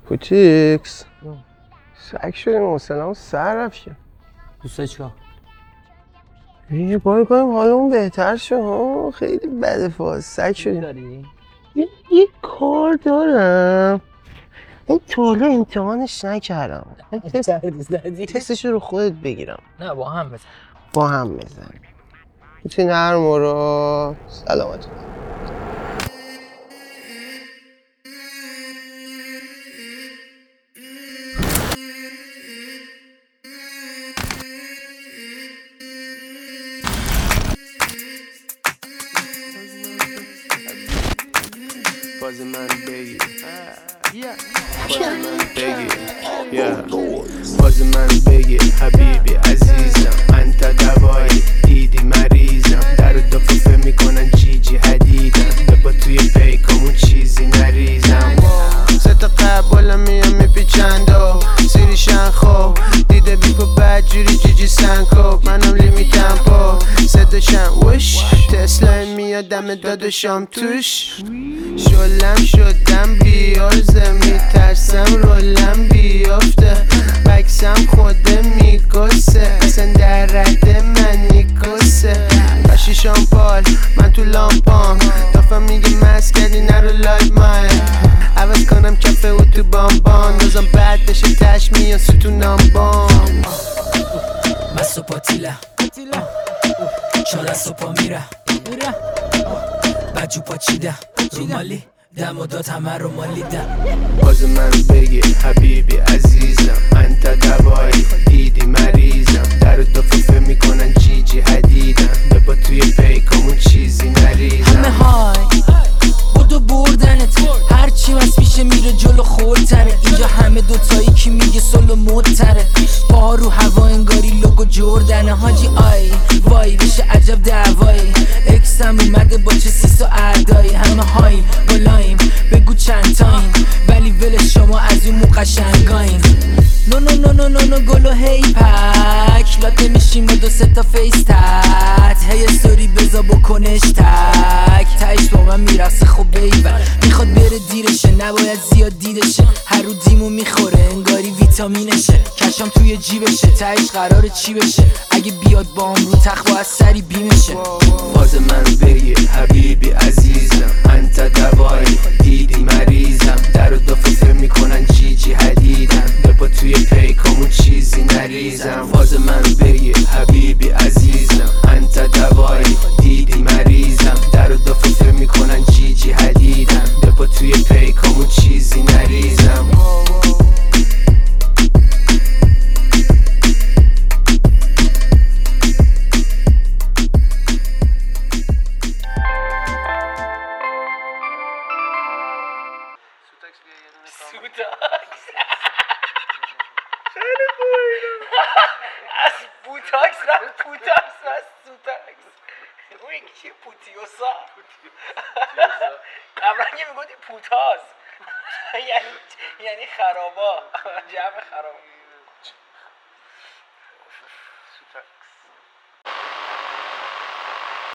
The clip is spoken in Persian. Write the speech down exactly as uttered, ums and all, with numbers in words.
پوتیکس سگ شدیم حسنمون سر رفت که دوسته چیکار؟ یه باری کنیم حالمون بهتر شد ها. خیلی بده فاز سگ شدیم داری؟ یه, یه کار دارم این طوله امتحانش نکردم تست... تستش رو خودت بگیرم نه با هم بزن با هم بزن میتونی هر مورا سلامت باز من بگیر باز من بگیر باز من بگیر حبیبی عزیزم انت دوایی دیدی مریضم در دو ففه میکنن جی جی حدیدم ببا توی پیکامون چیزی نریزم سه تا قبولم میام میپیچند و سیریشن خوب دیده بیپو بدجوری جی جی سنکوب منم لیمیتم پا صداشم وش تسلا میاد دم داداشم توش شلم شدم بیارزه میترسم رولم بیافته بکسم خوده میگسه اصلا در رد من نیکسه باشی شامپال من تو لامپام دافم میگه مست کردی نرو لایف مای عوض کنم کفه و تو بامبان دوزم بد بشه تش میان ستونم بام مست و پاتیله چاره سپا میره بجو پاچیده رومالی دم و داد همه رو مالیدم باز من بگیر حبیبی عزیزم انت دوایی دیدی مریضم در دو ففه میکنن جی جی حدیدم ببا توی پیکامون چیزی نریزم همه های بودو بردنت هرچی وست میشه میره جلو خودتره اینجا همه دوتایی کی میگه سلو مدتره پا رو هوا انگاری لوگو جردنه حاجی آی وای بشه عجب دعوایی اکسم اومده با چه سیس و اعدایی همه هاییم بالایم بگو چند تایم ولی ولش شما از اون مو قشنگاین نو نو نو نو نو نو گلو هی پک لاته میشیم و دو سه تا فیس تت هی استوری بزا بکنش تک تایش با من میرقصه خب بیبر میخواد بره دیرشه نباید زیاد دیدشه هر رو دیمو میخوره انگاری ویتامینشه کشم توی جیبشه تایش قراره چی بشه اگه بیاد با هم رو تخت باید سری بیمشه باز من بگیر حبیبی عزیزم انت دوایی دیدی مریضم در و دففه میکنن جی جی حدیدم ببا توی پیکامون چیزی نریزم باز من بگیر حبیبی عزیزم انت دوایی دیدی مریضم در و دففه میکنن جی جی حدیدم ببا توی پیکامون چیزی نریزم سوتاکس خیلی خوبه از بوتاکس رفت پوتاکس و از سوتاکس اون یکی چیه پوتیوسا قبلا یه میگوتی پوتاز یعنی یعنی خرابا جمع خراب